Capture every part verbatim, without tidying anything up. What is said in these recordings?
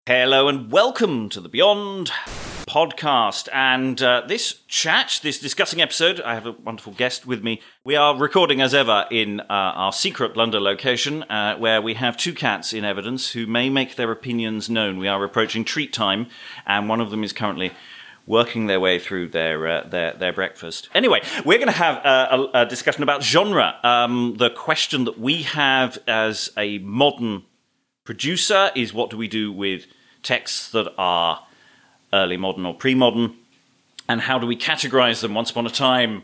Hello and welcome to the Beyond podcast. And uh, this chat, this discussing episode, I have a wonderful guest with me. We are recording as ever in uh, our secret London location, uh, where we have two cats in evidence who may make their opinions known. We are approaching treat time, and one of them is currently working their way through their uh, their, their breakfast. Anyway, we're going to have a, a, a discussion about genre. Um, the question that we have as a modern producer is, what do we do with texts that are early modern or pre-modern, and how do we categorize them? Once upon a time,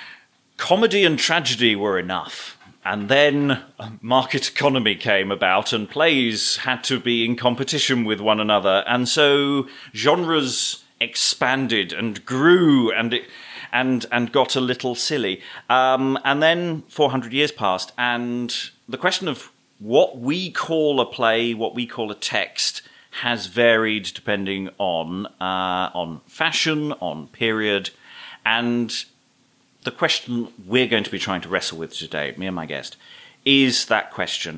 comedy and tragedy were enough, and then market economy came about and plays had to be in competition with one another, and so genres expanded and grew and it, and and got a little silly, um, and then four hundred years passed, and the question of what we call a play, what we call a text, has varied depending on uh, on fashion, on period, and the question we're going to be trying to wrestle with today, me and my guest, is that question: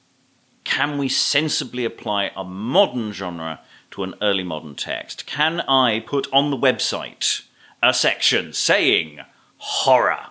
can we sensibly apply a modern genre to an early modern text? Can I put on the website a section saying horror?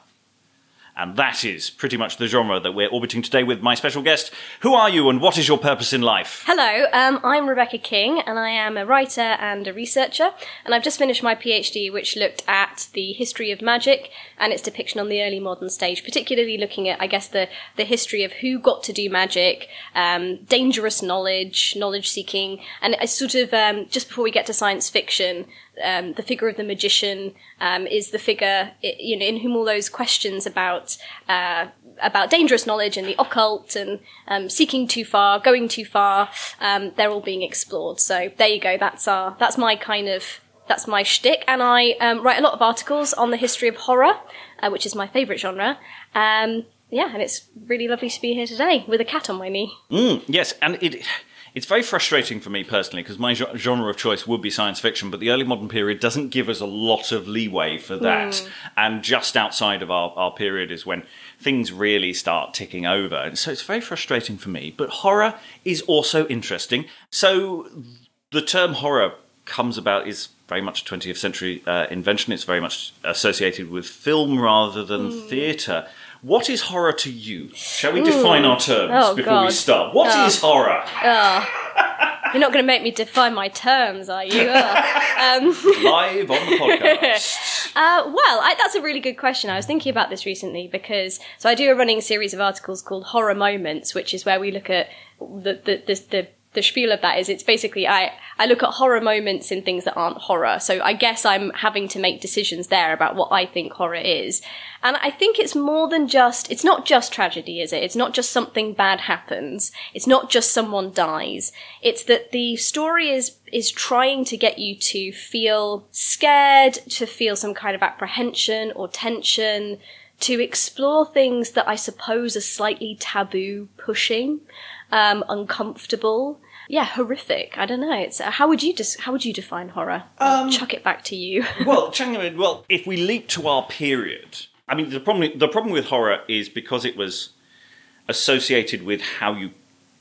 And that is pretty much the genre that we're orbiting today with my special guest. Who are you and what is your purpose in life? Hello, um, I'm Rebecca King, and I am a writer and a researcher. And I've just finished my PhD, which looked at the history of magic and its depiction on the early modern stage, particularly looking at, I guess, the, the history of who got to do magic, um, dangerous knowledge, knowledge-seeking, and it's sort of, um, just before we get to science fiction, Um, the figure of the magician um, is the figure, you know, in whom all those questions about uh, about dangerous knowledge and the occult and um, seeking too far, going too far, um, they're all being explored. So there you go. That's our that's my kind of that's my shtick, and I um, write a lot of articles on the history of horror, uh, which is my favourite genre. Um, yeah, and it's really lovely to be here today with a cat on my knee. Mm, yes, and it. It's very frustrating for me personally, because my genre of choice would be science fiction, but the early modern period doesn't give us a lot of leeway for that. Mm. And just outside of our, our period is when things really start ticking over. And so it's very frustrating for me. But horror is also interesting. So the term horror comes about, is very much a twentieth century uh, invention. It's very much associated with film rather than mm. theatre. What is horror to you? Shall we Ooh. define our terms oh, before God. we start? What oh. is horror? Oh. You're not going to make me define my terms, are you? Oh. Um. Live on the podcast. uh, well, I, that's a really good question. I was thinking about this recently because, so I do a running series of articles called Horror Moments, which is where we look at the the the, the The spiel of that is, it's basically, I, I look at horror moments in things that aren't horror. So I guess I'm having to make decisions there about what I think horror is. And I think it's more than just, it's not just tragedy, is it? It's not just something bad happens. It's not just someone dies. It's that the story is, is trying to get you to feel scared, to feel some kind of apprehension or tension, to explore things that I suppose are slightly taboo pushing, um, uncomfortable. Yeah, horrific. I don't know. It's uh, how would you dis- how would you define horror? Um, Chuck it back to you. well, well, if we leap to our period, I mean, the problem the problem with horror is because it was associated with how you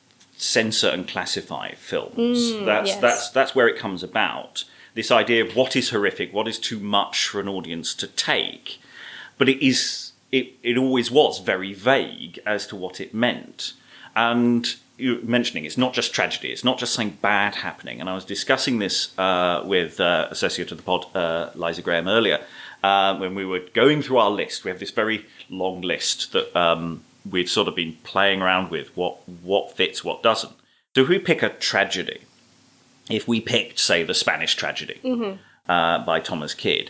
censor and classify films. Mm, that's yes. that's that's where it comes about. This idea of what is horrific, what is too much for an audience to take, but it is it it always was very vague as to what it meant. And you're mentioning it's not just tragedy, it's not just something bad happening. And I was discussing this uh, with uh, associate of the pod, uh, Liza Graham, earlier, uh, when we were going through our list. We have this very long list that um, we've sort of been playing around with, what what fits, what doesn't. So if we pick a tragedy, if we picked, say, the Spanish tragedy mm-hmm. uh, by Thomas Kyd,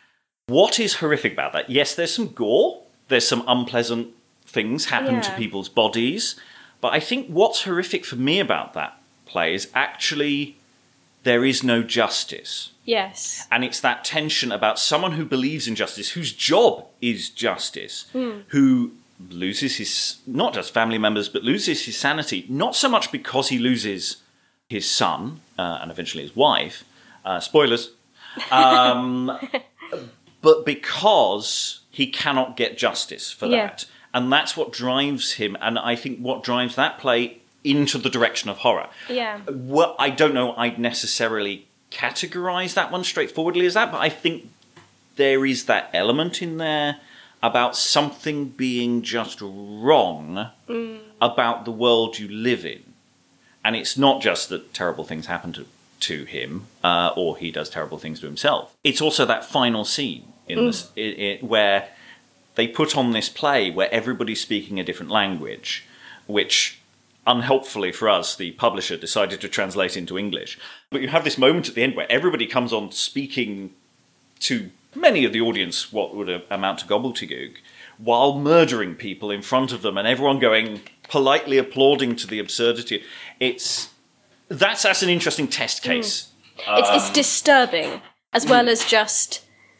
what is horrific about that? Yes, there's some gore, there's some unpleasant things happen yeah. to people's bodies. But I think what's horrific for me about that play is actually there is no justice. Yes. And it's that tension about someone who believes in justice, whose job is justice, mm. who loses his, not just family members, but loses his sanity, not so much because he loses his son uh, and eventually his wife, uh, spoilers, um, but because he cannot get justice for yeah. that. And that's what drives him. And I think what drives that play into the direction of horror. Yeah. Well, I don't know I'd necessarily categorize that one straightforwardly as that, but I think there is that element in there about something being just wrong mm. about the world you live in. And it's not just that terrible things happen to, to him, uh, or he does terrible things to himself. It's also that final scene in mm. this, it, it, where they put on this play where everybody's speaking a different language, which, unhelpfully for us, the publisher decided to translate into English. But you have this moment at the end where everybody comes on speaking to many of the audience what would amount to gobbledygook, while murdering people in front of them, and everyone going politely applauding to the absurdity. It's that's that's an interesting test case. Mm. It's, um, it's disturbing, as well as just,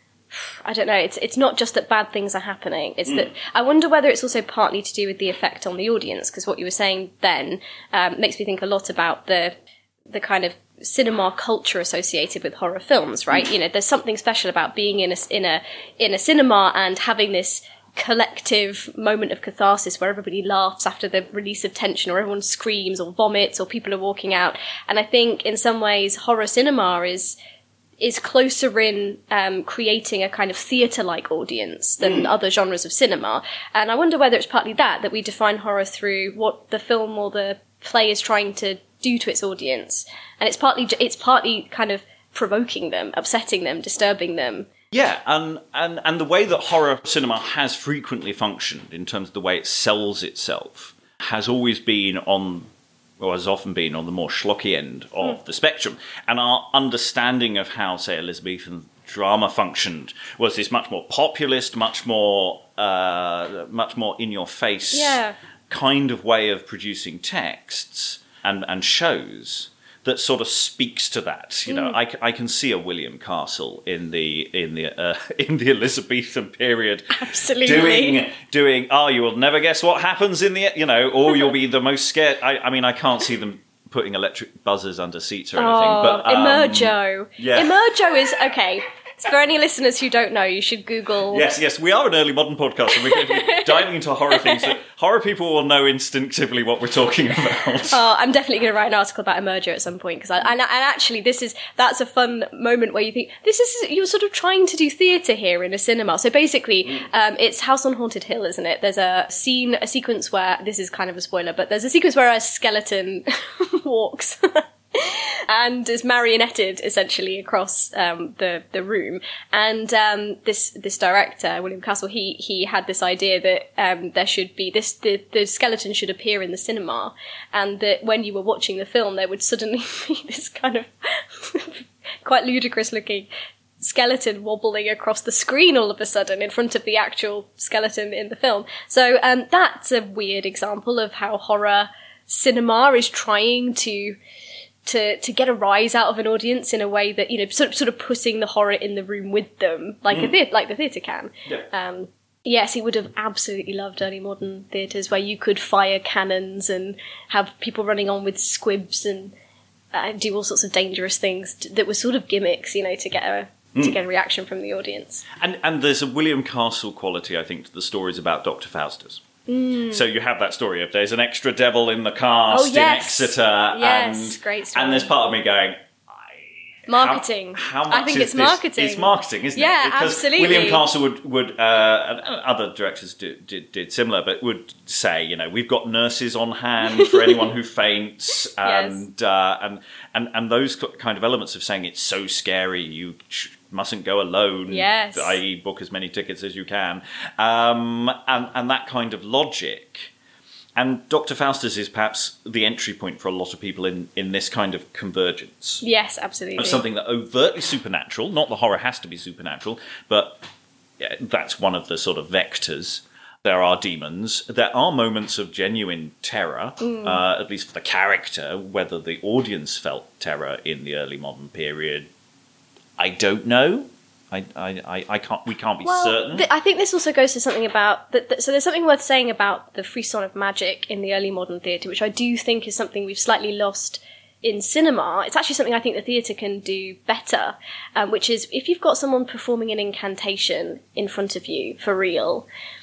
I don't know, it's it's not just that bad things are happening. It's mm. that I wonder whether it's also partly to do with the effect on the audience, because what you were saying then um, makes me think a lot about the the kind of cinema culture associated with horror films, right? Mm. You know, there's something special about being in a in a in a cinema and having this collective moment of catharsis where everybody laughs after the release of tension, or everyone screams or vomits, or people are walking out. And I think in some ways horror cinema is is closer in um, creating a kind of theatre-like audience than mm. other genres of cinema. And I wonder whether it's partly that, that we define horror through what the film or the play is trying to do to its audience. And it's partly it's partly kind of provoking them, upsetting them, disturbing them. Yeah, and, and, and the way that horror cinema has frequently functioned in terms of the way it sells itself has always been on, or has often been on the more schlocky end of mm. the spectrum. And our understanding of how, say, Elizabethan drama functioned was this much more populist, much more, uh, much more in-your-face yeah. kind of way of producing texts and, and shows that sort of speaks to that. You know, mm. I, I can see a William Castle in the in the uh, in the Elizabethan period, absolutely doing doing. Oh, you will never guess what happens in the, you know, or you'll be the most scared. I, I mean, I can't see them putting electric buzzers under seats or anything. Oh, but um, Emergo. Yeah. Emergo is okay. So for any listeners who don't know, you should Google... Yes, yes, we are an early modern podcast, and we're going to be diving into horror things that horror people will know instinctively what we're talking about. Oh, I'm definitely going to write an article about Emergo at some point, because I, and, and actually, this is that's a fun moment where you think this is you're sort of trying to do theatre here in a cinema. So basically, um, it's House on Haunted Hill, isn't it? There's a scene, a sequence where this is kind of a spoiler, but there's a sequence where a skeleton walks. And is marionetted essentially across um, the the room, and um, this this director William Castle, he he had this idea that um, there should be this the the skeleton should appear in the cinema, and that when you were watching the film, there would suddenly be this kind of quite ludicrous looking skeleton wobbling across the screen all of a sudden in front of the actual skeleton in the film. So um, that's a weird example of how horror cinema is trying to. To, to get a rise out of an audience in a way that, you know, sort of, sort of putting the horror in the room with them, like mm. a theatre, like the theatre can. Yeah. Um, yes, he would have absolutely loved early modern theatres where you could fire cannons and have people running on with squibs and uh, do all sorts of dangerous things t- that were sort of gimmicks, you know, to get a mm. to get a reaction from the audience. And and there's a William Castle quality, I think, to the stories about Doctor Faustus. Mm. So you have that story of there's an extra devil in the cast oh, yes. in Exeter, yes, and great story. And there's part of me going, marketing. How, how much I think is it's this? marketing. It's marketing, isn't yeah, it? Because absolutely. William Castle would, would uh, and other directors did, did, did similar, but would say, you know, we've got nurses on hand for anyone who faints, and, yes. uh, and and and those kind of elements of saying it's so scary, you sh- mustn't go alone, yes. that is book as many tickets as you can, um, and, and that kind of logic. And Doctor Faustus is perhaps the entry point for a lot of people in, in this kind of convergence. Yes, absolutely. Of something that overtly supernatural, not the horror has to be supernatural, but yeah, that's one of the sort of vectors. There are demons. There are moments of genuine terror, mm. uh, at least for the character. Whether the audience felt terror in the early modern period, I don't know. I, I, I can't. We can't be well, certain. Th- I think this also goes to something about. The, the, so there's something worth saying about the frisson of magic in the early modern theatre, which I do think is something we've slightly lost in cinema. It's actually something I think the theatre can do better, um, which is if you've got someone performing an incantation in front of you for real,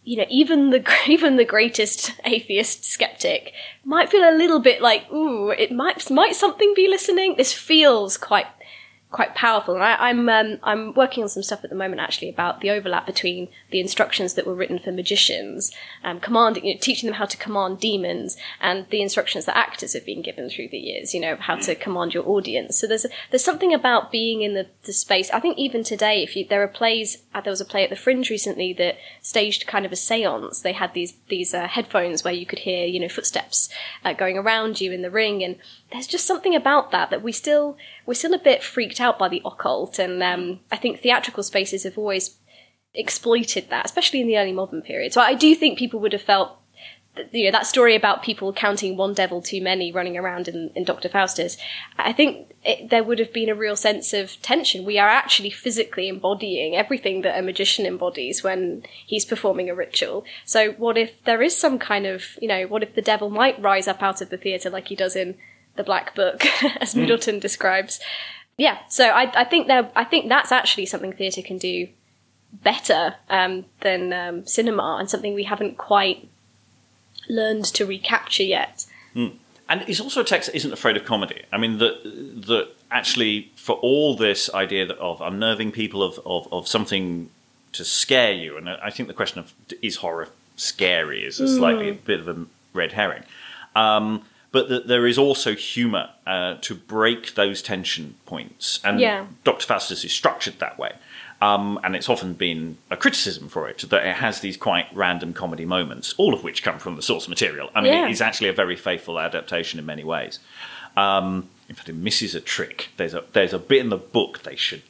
you know, even the even the greatest atheist skeptic might feel a little bit like, ooh, it might might something be listening. This feels quite quite powerful. And I, I'm um, I'm working on some stuff at the moment actually about the overlap between the instructions that were written for magicians, um, commanding, you know, teaching them how to command demons, and the instructions that actors have been given through the years, you know, how to command your audience. So there's a, there's something about being in the, the space. I think even today, if you there are plays, uh, there was a play at the Fringe recently that staged kind of a séance. They had these these uh, headphones where you could hear, you know, footsteps uh, going around you in the ring, and there's just something about that that we still we're still a bit freaked out by the occult, and um, I think theatrical spaces have always exploited that, especially in the early modern period. So I do think people would have felt, that, you know, that story about people counting one devil too many running around in, in Doctor Faustus. I think it, there would have been a real sense of tension. We are actually physically embodying everything that a magician embodies when he's performing a ritual. So what if there is some kind of, you know, what if the devil might rise up out of the theatre like he does in the Black Book, as Middleton mm. describes? Yeah, so I, I think there, I think that's actually something theatre can do better um, than um, cinema, and something we haven't quite learned to recapture yet. Mm. And it's also a text that isn't afraid of comedy. I mean, that that actually, for all this idea that of unnerving people, of, of, of something to scare you, and I think the question of is horror scary is a slightly mm. a bit of a red herring. Um, but that there is also humour uh, to break those tension points. And yeah. Doctor Faustus is structured that way. Um, and it's often been a criticism for it, that it has these quite random comedy moments, all of which come from the source material. I mean, yeah. it is actually a very faithful adaptation in many ways. Um, in fact, it misses a trick. There's a there's a bit in the book they should...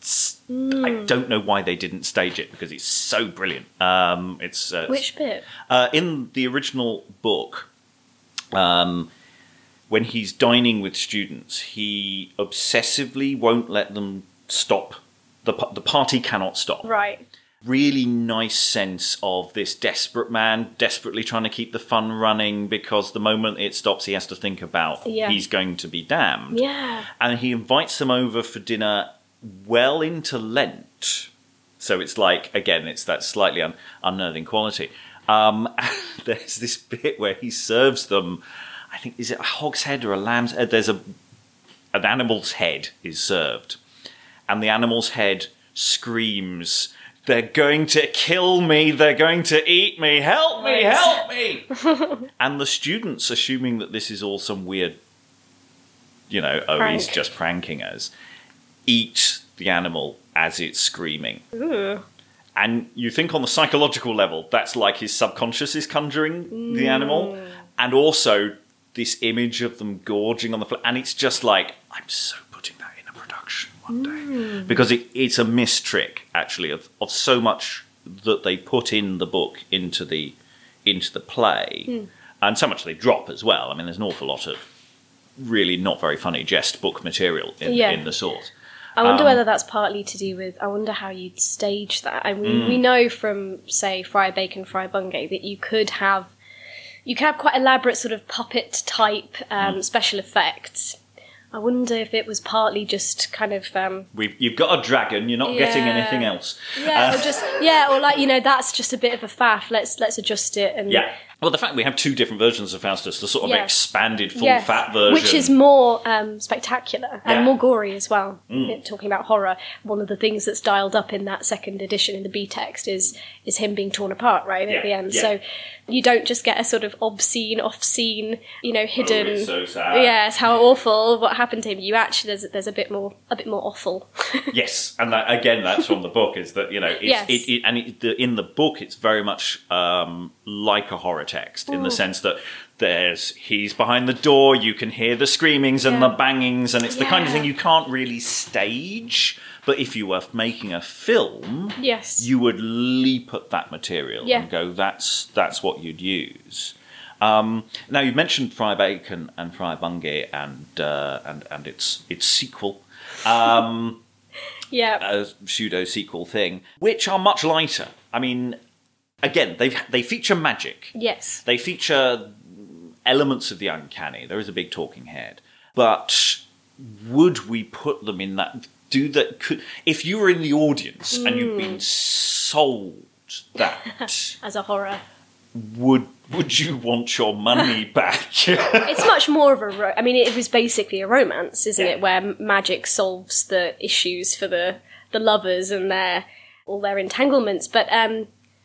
Mm. I don't know why they didn't stage it, because it's so brilliant. Um, it's uh, Which bit? Uh, in the original book, um, when he's dining with students, he obsessively won't let them stop. The, the party cannot stop. Right. Really nice sense of this desperate man desperately trying to keep the fun running, because the moment it stops, he has to think about yeah. he's going to be damned. Yeah. And he invites them over for dinner well into Lent. So it's like, again, it's that slightly un- unnerving quality. Um, there's this bit where he serves them, I think, is it a hog's head or a lamb's head? There's a an animal's head is served. And the animal's head screams, "They're going to kill me, they're going to eat me, help me, help me!" And the students, assuming that this is all some weird, you know, oh, Prank. he's just pranking us, eat the animal as it's screaming. Ooh. And you think on the psychological level, that's like his subconscious is conjuring mm. the animal. And also this image of them gorging on the floor. And it's just like, I'm so putting that in a production one day. Mm. Because it, it's a missed trick, actually, of, of so much that they put in the book into the into the play. Mm. And so much they drop as well. I mean, there's an awful lot of really not very funny jest book material in, yeah. in the source. I wonder um, whether that's partly to do with, I wonder how you'd stage that. I mean, mm. we know from, say, Friar Bacon, Friar Bungay, that you could have, you could have quite elaborate sort of puppet type um, mm. special effects. I wonder if it was partly just kind of... Um, We've, you've got a dragon, you're not yeah. getting anything else. Yeah, uh, or just, yeah, or like, you know, that's just a bit of a faff, let's let's adjust it. And yeah. Well, the fact we have two different versions of Faustus, the sort of yeah. expanded full yes. fat version. Which is more um, spectacular and yeah. more gory as well. Mm. Talking about horror, one of the things that's dialed up in that second edition in the B text is is him being torn apart, right, yeah. at the end. Yeah. So you don't just get a sort of obscene, off-scene, you know, hidden... Oh, it's so sad. Yes, how awful, what happened to him. You actually, there's, there's a bit more a bit more awful. Yes, and that, again, that's from the book, is that, you know, it's, yes. it, it, and it, the, in the book, it's very much um, like a horror text, in Ooh. the sense that there's he's behind the door, you can hear the screamings and yeah. the bangings, and it's yeah. the kind of thing you can't really stage. But if you were making a film, yes. you would leap at that material yeah. and go, "That's that's what you'd use." Um, now you mentioned Friar Bacon and Friar Bungay and uh, and and its its sequel, um, yeah, a pseudo sequel thing, which are much lighter. I mean, again, they they feature magic. Yes, they feature elements of the uncanny. There is a big talking head, but would we put them in that? Do that? Could, if you were in the audience mm. and you've been sold that, as a horror, would would you want your money back? It's much more of a. Ro- I mean, it was basically a romance, isn't Yeah. it? Where magic solves the issues for the the lovers and their all their entanglements. But um,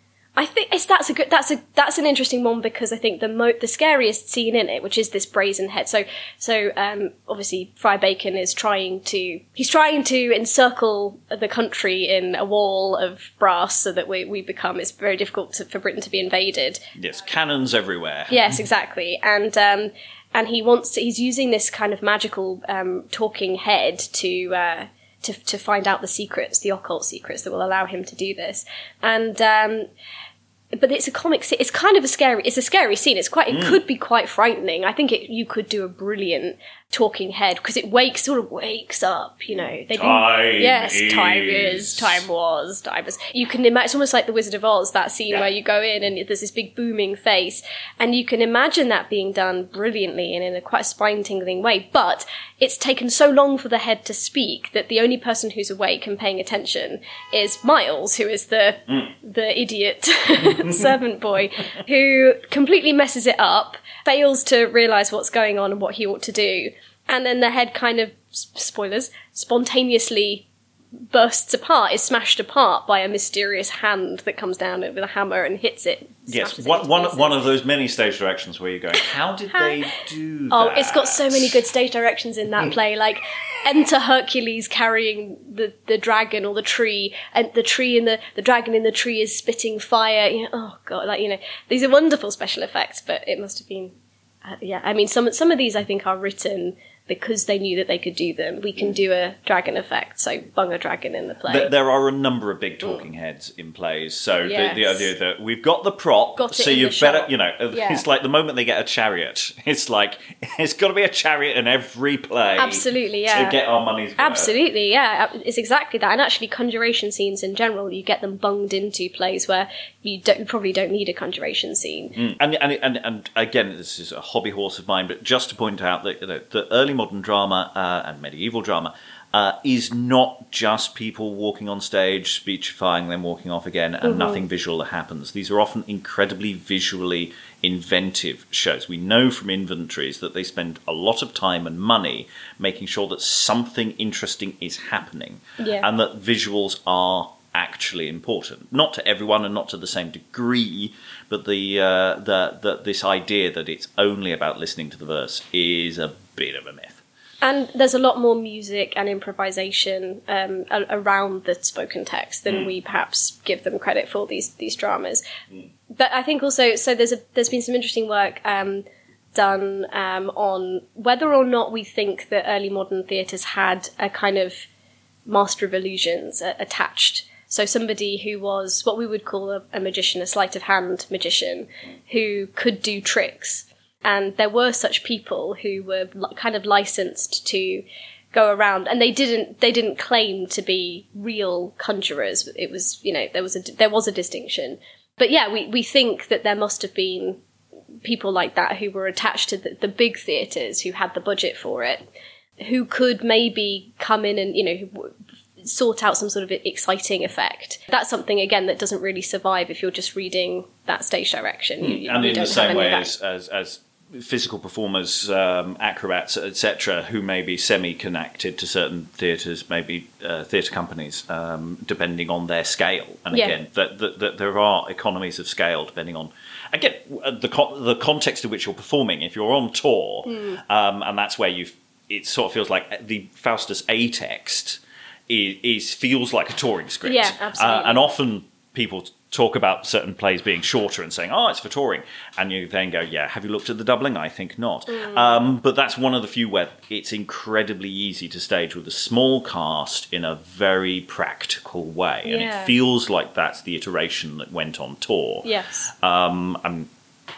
I think it's that's a good that's a that's an interesting one because I think the mo- the scariest scene in it, which is this brazen head. So so um, obviously Friar Bacon is trying to he's trying to encircle the country in a wall of brass so that we we become it's very difficult to, for Britain to be invaded. Yes, cannons everywhere. Yes, exactly, and um, and he wants to, he's using this kind of magical um, talking head to. Uh, To, to find out the secrets, the occult secrets that will allow him to do this, and um, but it's a comic. scene. It's kind of a scary. It's a scary scene. It's quite. It mm. could be quite frightening. I think it, you could do a brilliant talking head because it wakes, sort of wakes up. You know, they time do, yes, is. time is, time was, time was. You can imagine. It's almost like the Wizard of Oz. That scene yeah. where you go in and there's this big booming face, and you can imagine that being done brilliantly and in a quite a spine-tingling way. But it's taken so long for the head to speak that the only person who's awake and paying attention is Miles, who is the mm. the idiot servant boy, who completely messes it up, fails to realise what's going on and what he ought to do, and then the head kind of, spoilers, spontaneously bursts apart, is smashed apart by a mysterious hand that comes down with a hammer and hits it. Yes, one, one, one of those many stage directions where you're going, how did they do that? Oh, it's got so many good stage directions in that play, like enter Hercules carrying the, the dragon or the tree, and the tree and the, the dragon in the tree is spitting fire. You know, oh god, like, you know, these are wonderful special effects, but it must have been, uh, yeah, I mean, some some of these I think are written because they knew that they could do them. We can do a dragon effect, so bung a dragon in the play. There, there are a number of big talking mm. heads in plays, so yes. the, the idea that we've got the prop, got so you better, shot. you know, yeah. it's like the moment they get a chariot, it's like, it's got to be a chariot in every play. Absolutely, yeah. To get our money's worth. Absolutely, yeah. It's exactly that. And actually, conjuration scenes in general, you get them bunged into plays where you, don't, you probably don't need a conjuration scene. Mm. And, and, and, and again, this is a hobby horse of mine, but just to point out that, you know, the early modern drama Uh, and medieval drama uh, is not just people walking on stage, speechifying, then walking off again, and mm-hmm. nothing visual that happens. These are often incredibly visually inventive shows. We know from inventories that they spend a lot of time and money making sure that something interesting is happening, yeah. and that visuals are actually important. Not to everyone and not to the same degree, but the, uh, the, the this idea that it's only about listening to the verse is a bit of a myth. And there's a lot more music and improvisation um, a- around the spoken text than mm. we perhaps give them credit for, these these dramas. Mm. But I think also, so there's a, there's been some interesting work um, done um, on whether or not we think that early modern theatres had a kind of master of illusions uh, attached. So somebody who was what we would call a, a magician, a sleight of hand magician, who could do tricks. And there were such people who were li- kind of licensed to go around, and they didn't they didn't claim to be real conjurers. It was, you know, there was a there was a distinction. But yeah, we, we think that there must have been people like that who were attached to the, the big theatres who had the budget for it, who could maybe come in and, you know, sort out some sort of exciting effect. That's something, again, that doesn't really survive if you're just reading that stage direction. You, you, and you in don't the same have way any as, as as physical performers, um, acrobats, et cetera, who may be semi-connected to certain theatres, maybe uh, theatre companies, um, depending on their scale. And yeah. again, that, that, that there are economies of scale depending on, again, the co- the context in which you're performing. If you're on tour, mm. um, and that's where you, it sort of feels like the Faustus A text is, is feels like a touring script. Yeah, absolutely. Uh, and often people talk about certain plays being shorter and saying, oh, it's for touring. And you then go, yeah, have you looked at the doubling? I think not. Mm. Um, but that's one of the few where it's incredibly easy to stage with a small cast in a very practical way. And yeah. it feels like that's the iteration that went on tour. Yes. Um, I'm,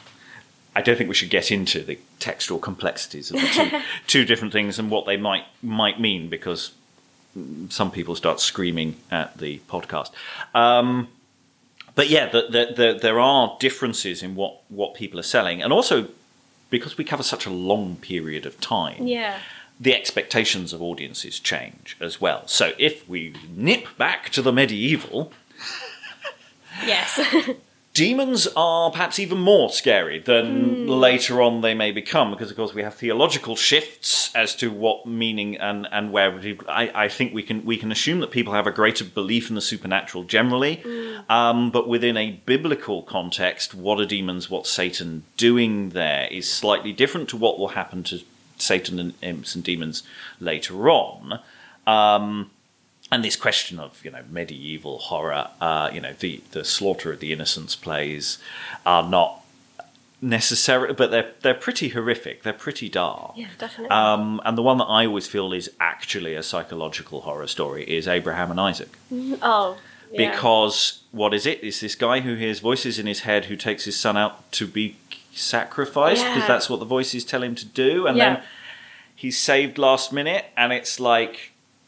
I don't think we should get into the textual complexities of the two, two different things and what they might might mean, because some people start screaming at the podcast. Um But yeah, the, the, the, there are differences in what, what people are selling. And also, because we cover such a long period of time, yeah. the expectations of audiences change as well. So if we nip back to the medieval, Yes. Demons are perhaps even more scary than mm. later on they may become, because, of course, we have theological shifts as to what meaning and, and where. I, I think we can we can assume that people have a greater belief in the supernatural generally, mm. um, but within a biblical context, what are demons, what's Satan doing there is slightly different to what will happen to Satan and imps and demons later on. Um And this question of, you know, medieval horror, uh, you know, the, the slaughter of the innocents plays are not necessarily, but they're they're pretty horrific. They're pretty dark. Yeah, definitely. Um, and the one that I always feel is actually a psychological horror story is Abraham and Isaac. Oh, yeah. Because what is it? It's this guy who hears voices in his head who takes his son out to be sacrificed because Yeah. that's what the voices tell him to do. And Yeah. then he's saved last minute, and it's like...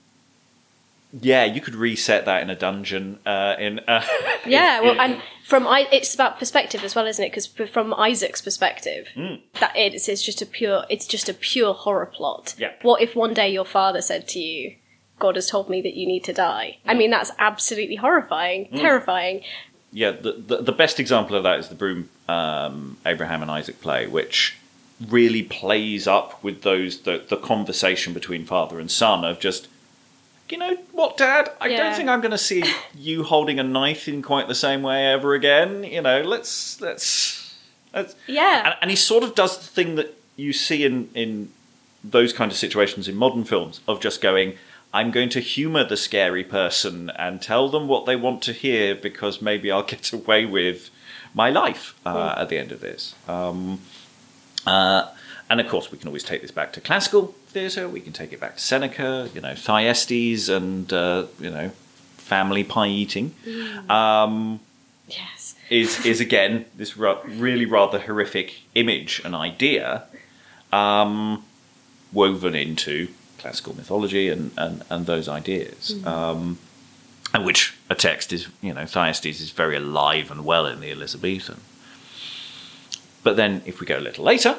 Yeah, you could reset that in a dungeon. Uh, in uh, yeah, in, well, in, and from I, it's about perspective as well, isn't it? Because from Isaac's perspective, mm. that it's, it's just a pure, it's just a pure horror plot. Yeah. What if one day your father said to you, "God has told me that you need to die"? Mm. I mean, that's absolutely horrifying, mm. terrifying. Yeah, the, the the best example of that is the Broom um, Abraham and Isaac play, which really plays up with those the the conversation between father and son of just. You know what, Dad? I yeah. don't think I'm going to see you holding a knife in quite the same way ever again. You know, let's let's, let's yeah. And, and he sort of does the thing that you see in in those kind of situations in modern films of just going, I'm going to humour the scary person and tell them what they want to hear because maybe I'll get away with my life uh, mm. at the end of this. Um, uh, and of course, we can always take this back to classical theatre. We can take it back to Seneca, you know, Thyestes, and uh, you know, family pie eating. Mm. Um, yes, is is again this ra- really rather horrific image and idea um, woven into classical mythology and, and, and those ideas, mm. um, and which a text is, you know, Thyestes is very alive and well in the Elizabethan. But then, if we go a little later.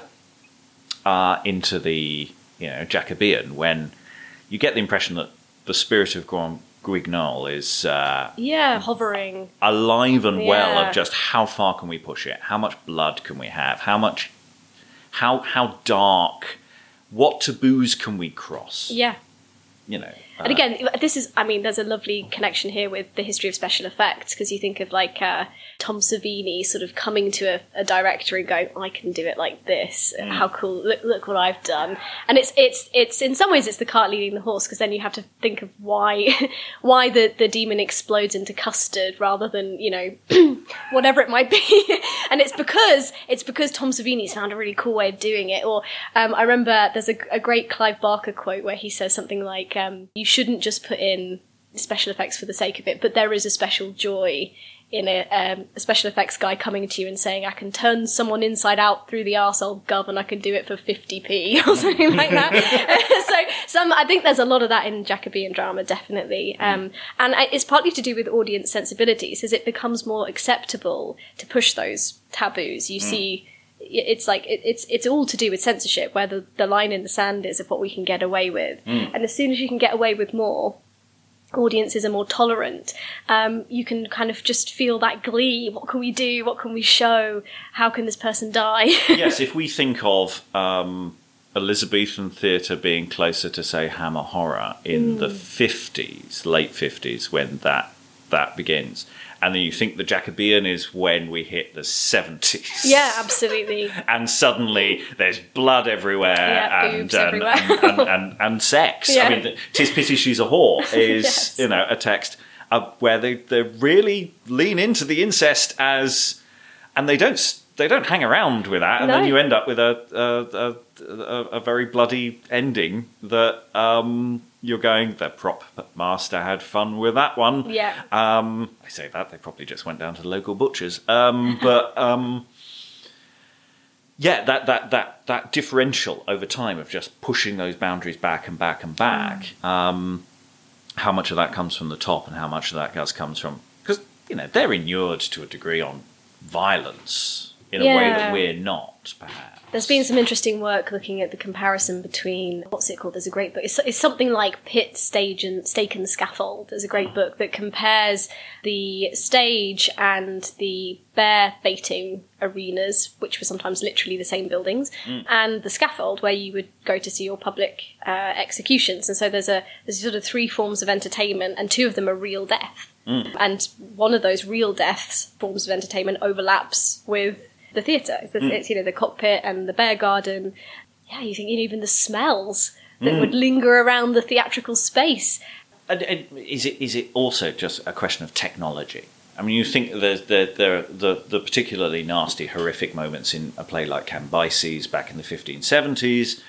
Uh, into the, you know, Jacobean, when you get the impression that the spirit of Guignol is uh, yeah hovering alive and well yeah. of just how far can we push it, how much blood can we have, how much, how how dark, what taboos can we cross? Yeah, you know. Uh, and again, this is, I mean, there's a lovely connection here with the history of special effects, because you think of like uh, Tom Savini sort of coming to a, a director and going, I can do it like this. Mm. How cool. Look, look what I've done. And it's, it's, it's, in some ways it's the cart leading the horse, because then you have to think of why, why the, the demon explodes into custard rather than, you know, whatever it might be. And it's because, it's because Tom Savini's found a really cool way of doing it. Or, um, I remember there's a, a great Clive Barker quote where he says something like, um, you shouldn't just put in special effects for the sake of it, but there is a special joy in a, um, a special effects guy coming to you and saying, I can turn someone inside out through the arsehole gov and I can do it for fifty p or something like that. So some, I think there's a lot of that in Jacobean drama, definitely. Um, and it's partly to do with audience sensibilities, as it becomes more acceptable to push those taboos. You mm. see, it's like, it, it's it's all to do with censorship, where the, the line in the sand is of what we can get away with. Mm. And as soon as you can get away with more, audiences are more tolerant. Um, you can kind of just feel that glee. What can we do? What can we show? How can this person die? Yes, if we think of um, Elizabethan theatre being closer to, say, Hammer horror in mm. the fifties, late fifties, when that that begins. And then you think the Jacobean is when we hit the seventies. Yeah, absolutely. And suddenly there's blood everywhere, yeah, and, boobs and, everywhere. and, and, and, and sex. Yeah. I mean, "'Tis Pity She's a Whore" is, yes. you know, a text uh, where they, they really lean into the incest as, and they don't they don't hang around with that, and no. then you end up with a a, a, a very bloody ending that. Um, You're going, the prop master had fun with that one. Yeah. Um, I say that, they probably just went down to the local butchers. Um, but, um, yeah, that, that, that, that differential over time of just pushing those boundaries back and back and back, mm. um, how much of that comes from the top and how much of that does comes from... Because, you know, they're inured to a degree on violence in yeah. a way that we're not, perhaps. There's been some interesting work looking at the comparison between, what's it called? There's a great book. It's, it's something like Pit, Stage and Stake and Scaffold. There's a great book that compares the stage and the bear baiting arenas, which were sometimes literally the same buildings, mm. and the scaffold where you would go to see your public uh, executions. And so there's a there's sort of three forms of entertainment, and two of them are real death. Mm. And one of those real deaths forms of entertainment overlaps with the theatre. It's, mm. it's, you know, the cockpit and the bear garden. Yeah, you think, you know, even the smells that mm. would linger around the theatrical space. And, and is it is it also just a question of technology? I mean, you think there's the, the the the particularly nasty, horrific moments in a play like Cambyses back in the fifteen seventies.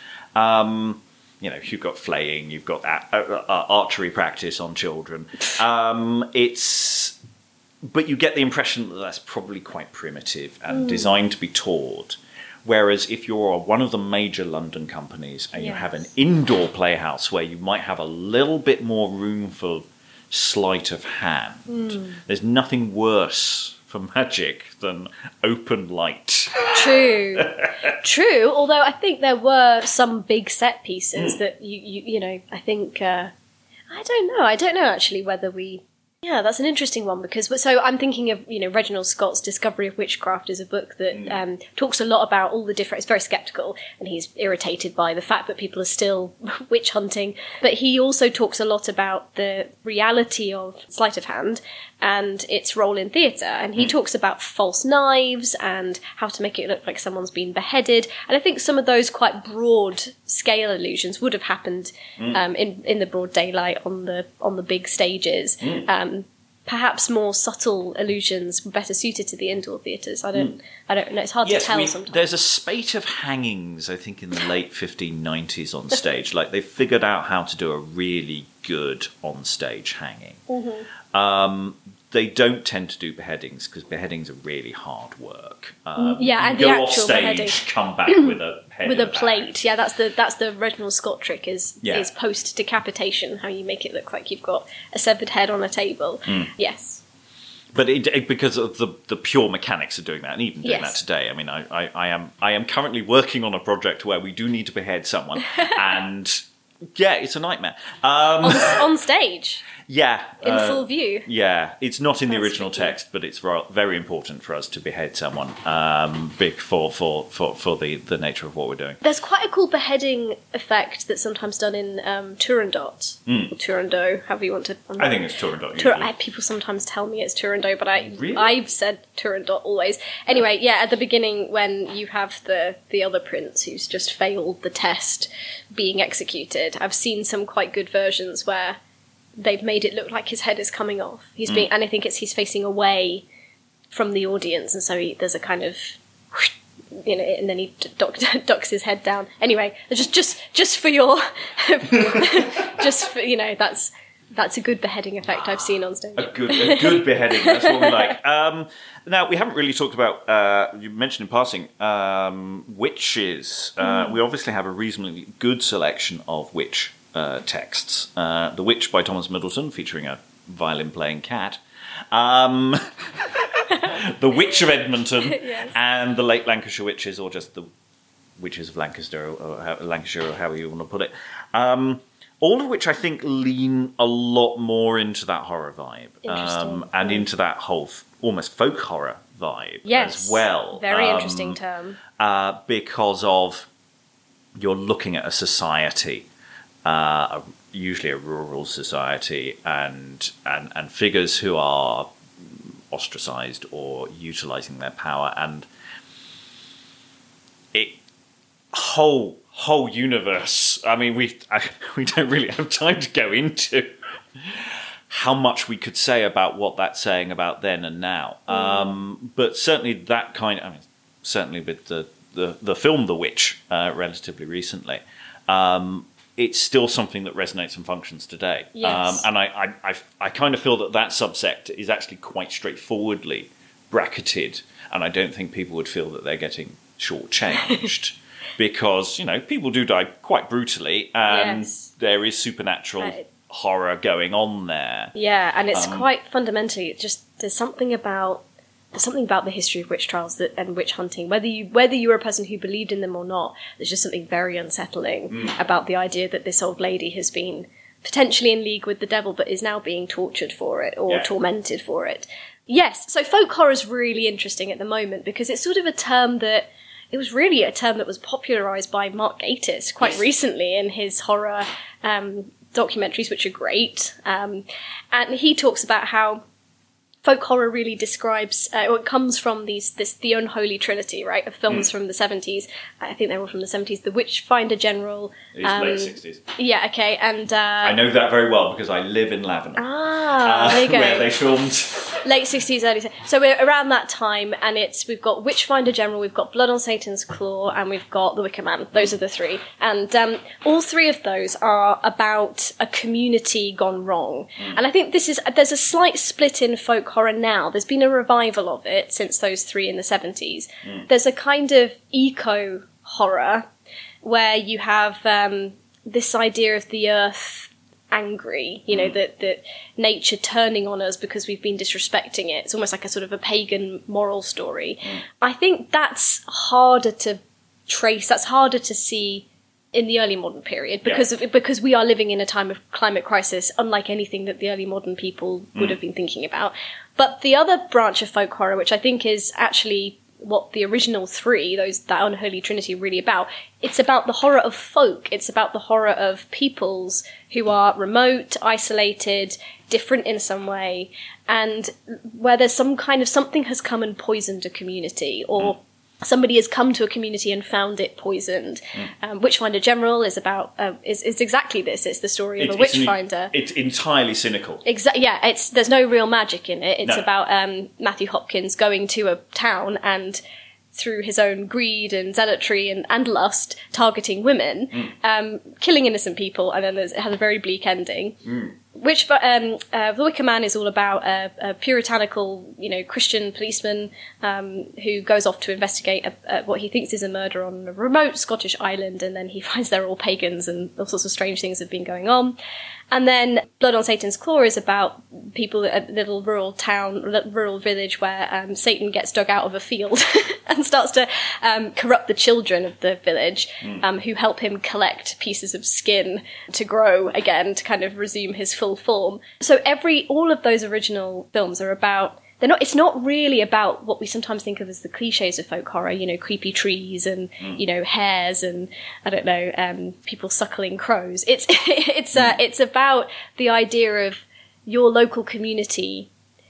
Um, you know, you've got flaying, you've got a, a, a archery practice on children. Um, it's, but you get the impression that that's probably quite primitive and mm. designed to be toured. Whereas if you're one of the major London companies and yes. you have an indoor playhouse where you might have a little bit more room for sleight of hand, mm. there's nothing worse for magic than open light. True. True, although I think there were some big set pieces mm. that, you, you you know, I think, uh, I don't know, I don't know actually whether we... Yeah, that's an interesting one because, so I'm thinking of, you know, Reginald Scott's Discovery of Witchcraft is a book that mm. um, talks a lot about all the different, it's very sceptical and he's irritated by the fact that people are still witch hunting, but he also talks a lot about the reality of sleight of hand and its role in theatre, and he mm. talks about false knives and how to make it look like someone's been beheaded, and I think some of those quite broad scale illusions would have happened mm. um, in in the broad daylight on the on the big stages. Mm. Um, perhaps more subtle illusions were better suited to the indoor theatres. I don't, mm. I don't know. It's hard yes, to tell. We, sometimes there's a spate of hangings, I think, in the late fifteen nineties on stage. Like they figured out how to do a really good on stage hanging. Mm-hmm. Um, they don't tend to do beheadings because beheadings are really hard work. Um, yeah, and you the go actual off stage, beheading. Come back with a head with a back. plate. Yeah, that's the that's the Reginald Scott trick is yeah. is post decapitation. How you make it look like you've got a severed head on a table. Mm. Yes. But it, it, because of the, the pure mechanics of doing that, and even doing yes. that today, I mean, I, I, I am I am currently working on a project where we do need to behead someone, and yeah, it's a nightmare. Um, on, on stage? Yeah. In uh, full view? Yeah. It's not in the That's original tricky. text, but it's very important for us to behead someone um, big for, for, for, for the, the nature of what we're doing. There's quite a cool beheading effect that's sometimes done in um, Turandot, mm. or Turandot, however you want to... I think it's Turandot. Tur- I, people sometimes tell me it's Turandot, but I, really? I've said Turandot always. Anyway, yeah, at the beginning when you have the, the other prince who's just failed the test being executed, I've seen some quite good versions where they've made it look like his head is coming off. He's being, mm. and I think it's he's facing away from the audience, and so he, there's a kind of, you know, and then he duck, ducks his head down. Anyway, just just just for your, just for, you know, that's that's a good beheading effect I've seen on stage. A good a good beheading. That's what we like. Um, now we haven't really talked about. Uh, you mentioned in passing um, witches. Uh, mm. We obviously have a reasonably good selection of witch. Uh, texts. Uh, The Witch by Thomas Middleton, featuring a violin-playing cat. Um, The Witch of Edmonton, yes. and The Late Lancashire Witches, or just The Witches of Lancaster, or, or how, Lancashire, or however you want to put it. Um, all of which I think lean a lot more into that horror vibe. Um, and mm. into that whole f- almost folk horror vibe yes. as well. Very um, interesting term. Uh, because of you're looking at a society Uh, a, usually a rural society, and, and and figures who are ostracized or utilizing their power, and it whole whole universe. I mean, we I, we don't really have time to go into how much we could say about what that's saying about then and now. Mm. Um, but certainly that kind. I mean, certainly with the the, the film The Witch, uh, relatively recently. Um, It's still something that resonates and functions today. Yes. Um, and I, I, I, I kind of feel that that subsect is actually quite straightforwardly bracketed. And I don't think people would feel that they're getting shortchanged. Because, you know, people do die quite brutally. And yes. there is supernatural right. horror going on there. Yeah, and it's um, quite fundamentally, just there's something about there's something about the history of witch trials that, and witch hunting, whether you whether you were a person who believed in them or not, there's just something very unsettling mm. about the idea that this old lady has been potentially in league with the devil, but is now being tortured for it or yeah. tormented for it. Yes, so folk horror is really interesting at the moment because it's sort of a term that, it was really a term that was popularised by Mark Gatiss quite yes. recently in his horror um, documentaries, which are great. Um, and he talks about how folk horror really describes, uh, or it comes from these this the unholy trinity, right, of films mm. from the seventies. I think they were from the seventies. The Witchfinder General. It was um, late sixties. Yeah, okay, and... Uh, I know that very well because I live in Lavenham. Ah, uh, there you go. Where they filmed... Late sixties, early seventies. So we're around that time, and it's we've got Witchfinder General, we've got Blood on Satan's Claw, and we've got The Wicker Man. Those are the three. And um, all three of those are about a community gone wrong. Mm. And I think this is there's a slight split in folk horror now. There's been a revival of it since those three in the seventies. Mm. There's a kind of eco horror where you have um, this idea of the earth angry, you know, mm. that that nature turning on us because we've been disrespecting it. It's almost like a sort of a pagan moral story. Mm. I think that's harder to trace, that's harder to see in the early modern period because yeah. of, because we are living in a time of climate crisis, unlike anything that the early modern people would mm. have been thinking about. But the other branch of folk horror, which I think is actually what the original three, those that unholy trinity, are really about, it's about the horror of folk. It's about the horror of peoples who are remote, isolated, different in some way, and where there's some kind of something has come and poisoned a community, or mm. somebody has come to a community and found it poisoned. Mm. Um, Witchfinder General is about uh, is is exactly this. It's the story of it, a witchfinder. It's, it's entirely cynical. Exa- yeah, it's there's no real magic in it. It's no. about um, Matthew Hopkins going to a town and, through his own greed and zealotry and, and lust, targeting women, mm. um, killing innocent people, and then there's, it has a very bleak ending. Mm. Which um, uh, The Wicker Man is all about a, a puritanical, you know, Christian policeman um, who goes off to investigate a, a, what he thinks is a murder on a remote Scottish island, and then he finds they're all pagans and all sorts of strange things have been going on. And then Blood on Satan's Claw is about people at a little rural town, rural village where um, Satan gets dug out of a field and starts to um, corrupt the children of the village, mm. um, who help him collect pieces of skin to grow again, to kind of resume his full form. So every, all of those original films are about, they're not, it's not really about what we sometimes think of as the cliches of folk horror, you know, creepy trees and, mm. you know, hares and, I don't know, um, people suckling crows. It's, it's, uh, it's about the idea of your local community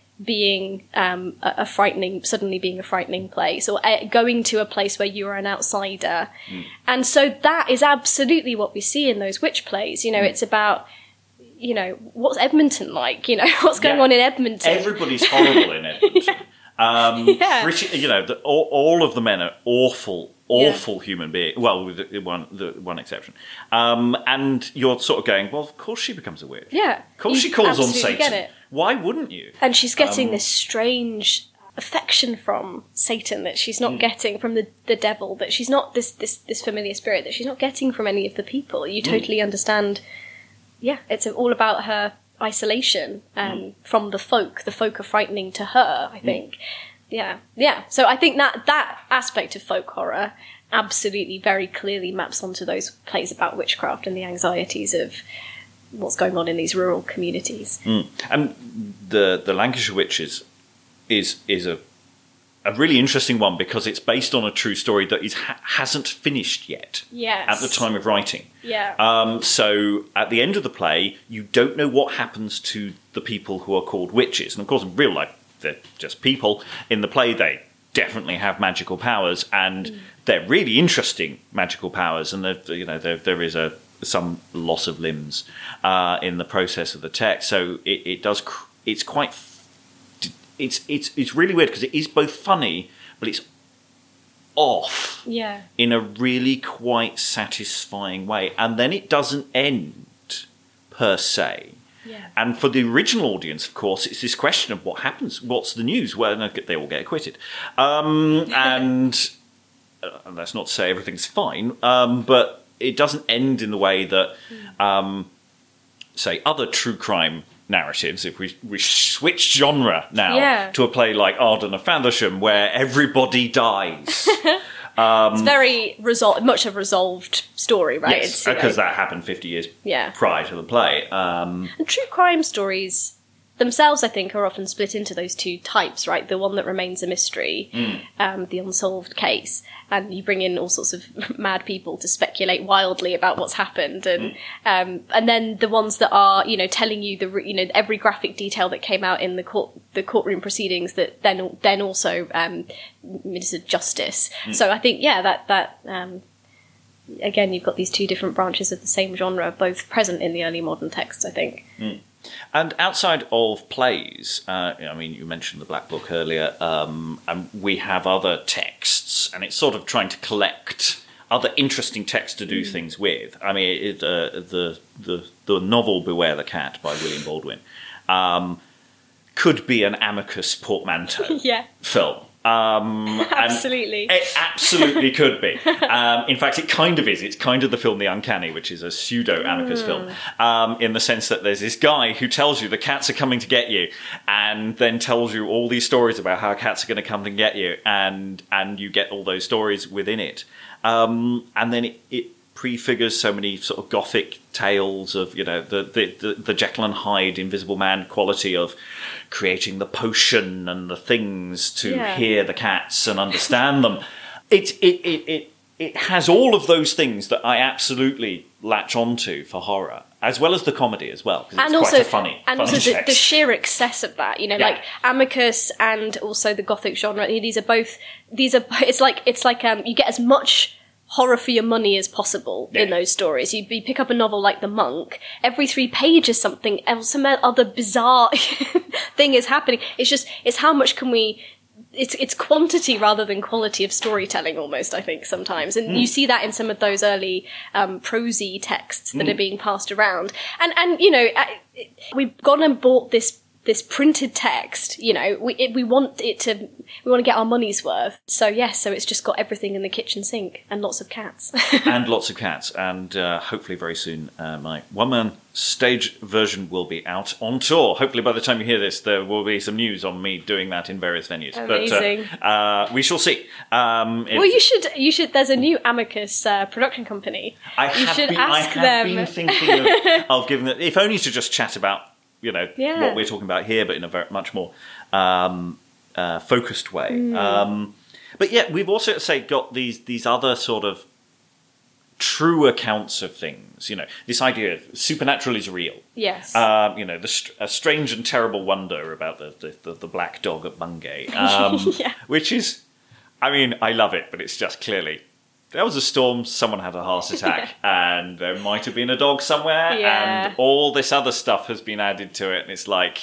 being um, a, a frightening, suddenly being a frightening place, or uh, going to a place where you are an outsider. Mm. And so that is absolutely what we see in those witch plays. You know, mm. it's about, you know, what's Edmonton like? You know, what's going yeah. on in Edmonton? Everybody's horrible in Edmonton. Um, yeah. British, you know, the, all, all of the men are awful, awful yeah. human beings. Well, with the one, the one exception. Um, and you're sort of going, well, of course she becomes a witch. Yeah. Of course you she calls on Satan. Get it. Why wouldn't you? And she's getting um, this strange affection from Satan that she's not mm. getting from the, the devil, that she's not this, this, this familiar spirit that she's not getting from any of the people. You totally mm. understand. Yeah, it's all about her isolation um, mm. from the folk. The folk are frightening to her, I think. Mm. Yeah, yeah. So I think that that aspect of folk horror absolutely very clearly maps onto those plays about witchcraft and the anxieties of what's going on in these rural communities. Mm. And the the Lancashire Witches is is a a really interesting one because it's based on a true story that is ha- hasn't finished yet yes. at the time of writing. Yeah. Um, so at the end of the play, you don't know what happens to the people who are called witches. And of course, in real life, they're just people. In the play, they definitely have magical powers, and mm. they're really interesting magical powers. And you know, there, there is a some loss of limbs uh, in the process of the text. So it, it does. Cr- it's quite. It's it's it's really weird because it is both funny, but it's off yeah. in a really quite satisfying way. And then it doesn't end per se. Yeah. And for the original audience, of course, it's this question of what happens. What's the news? Well, they all get acquitted. Um, and, uh, and that's not to say everything's fine, um, but it doesn't end in the way that... Um, say, other true crime narratives, if we we switch genre now Yeah. to a play like Arden of Faversham, where everybody dies. It's very resol- much a resolved story, right? Yes, It's, you know, because that happened fifty years Yeah. prior to the play. Um, and true crime stories themselves, I think, are often split into those two types, right? The one that remains a mystery, Mm. um, the unsolved case, and you bring in all sorts of mad people to speculate wildly about what's happened, and Mm. um, and then the ones that are, you know, telling you the re- you know every graphic detail that came out in the court the courtroom proceedings that then then also um, ministered justice. Mm. So I think, yeah, that that. Um, Again, you've got these two different branches of the same genre, both present in the early modern texts, I think. Mm. And outside of plays, uh, I mean, you mentioned the Black Book earlier, um, and we have other texts, and it's sort of trying to collect other interesting texts to do things with. I mean, it, uh, the, the the novel Beware the Cat by William Baldwin um, could be an Amicus portmanteau Yeah. film. Um, and Absolutely. It absolutely could be. Um, in fact, it kind of is. It's kind of the film The Uncanny, which is a pseudo-Amicus Mm. film, um, in the sense that there's this guy who tells you the cats are coming to get you, and then tells you all these stories about how cats are going to come and get you, and and you get all those stories within it. Um, and then it, it prefigures so many sort of gothic tales of, you know, the, the, the, the Jekyll and Hyde Invisible Man quality of creating the potion and the things to Yeah. hear the cats and understand them. It, it, it, it, it has all of those things that I absolutely latch onto for horror, as well as the comedy as well, because it's And quite also, a funny, and funny also the, text. the sheer excess of that, you know, Yeah. like Amicus and also the Gothic genre. These are both. These are. It's like it's like um, you get as much horror for your money as possible Yeah. in those stories. You, you pick up a novel like The Monk, every three pages something else, some other bizarre thing is happening. It's just, it's how much can we, it's it's quantity rather than quality of storytelling almost, I think, sometimes. And you see that in some of those early um, prosy texts that are being passed around. And, and you know, I- we've gone and bought this this printed text, you know, we it, we want it to, we want to get our money's worth. So yes, so it's just got everything in the kitchen sink and lots of cats. And lots of cats, and uh, hopefully very soon uh, my one-man stage version will be out on tour. Hopefully by the time you hear this, there will be some news on me doing that in various venues. Amazing. But uh, uh, we shall see. Um, Well, you should, you should, there's a new Amicus uh, production company. I you have should been, I ask have them. been thinking of, of giving it, if only to just chat about, you know, Yeah. what we're talking about here, but in a very much more um, uh, focused way. Mm. Um, but yeah, we've also, say, got these these other sort of true accounts of things. You know, this idea of supernatural is real. Yes. Um, you know, the str- a strange and terrible wonder about the the, the, the black dog at Bungay, um, Yeah. which is, I mean, I love it, but it's just clearly. There was a storm, someone had a heart attack, and there might have been a dog somewhere, Yeah. and all this other stuff has been added to it, and it's like,